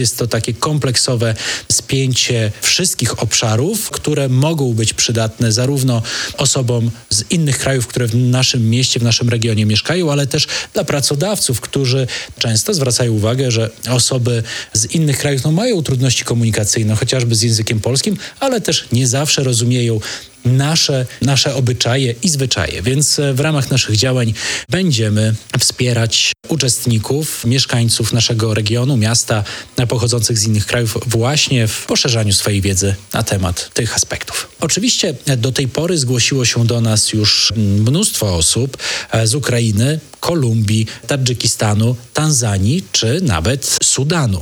Jest to takie kompleksowe spięcie wszystkich obszarów, które mogą być przydatne zarówno osobom z innych krajów, które w naszym mieście, w naszym regionie mieszkają, ale też dla pracodawców, którzy często zwracają uwagę, że osoby z innych krajów mają trudności komunikacyjne, chociażby z językiem polskim, ale też nie zawsze rozumieją nasze obyczaje i zwyczaje. Więc w ramach naszych działań będziemy wspierać uczestników, mieszkańców naszego regionu, miasta pochodzących z innych krajów właśnie w poszerzaniu swojej wiedzy na temat tych aspektów. Oczywiście do tej pory zgłosiło się do nas już mnóstwo osób z Ukrainy, Kolumbii, Tadżykistanu, Tanzanii czy nawet Sudanu.